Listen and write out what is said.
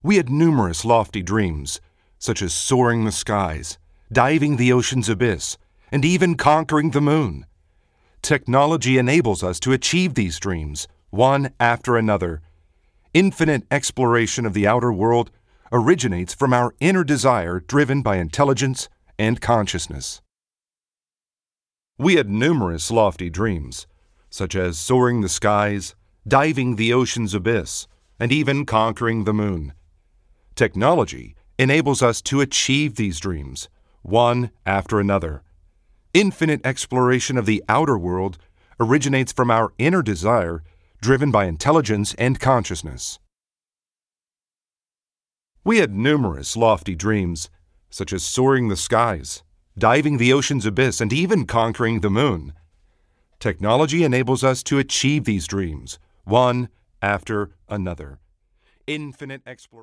We had numerous lofty dreams, such as soaring the skies, diving the ocean's abyss, and even conquering the moon. Technology enables us to achieve these dreams, one after another. Infinite exploration of the outer world originates from our inner desire driven by intelligence and consciousness. We had numerous lofty dreams, such as soaring the skies, diving the ocean's abyss, and even conquering the moon. Technology enables us to achieve these dreams, one after another. Infinite exploration of the outer world originates from our inner desire, driven by intelligence and consciousness. We had numerous lofty dreams, such as soaring the skies, diving the ocean's abyss, and even conquering the moon. Technology enables us to achieve these dreams, one after another. Infinite exploration.